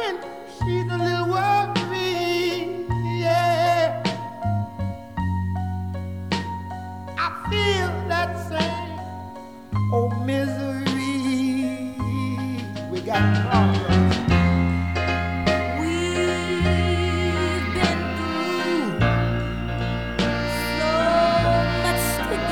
when she's a little worried. Yeah, I feel that same old misery. We got problems.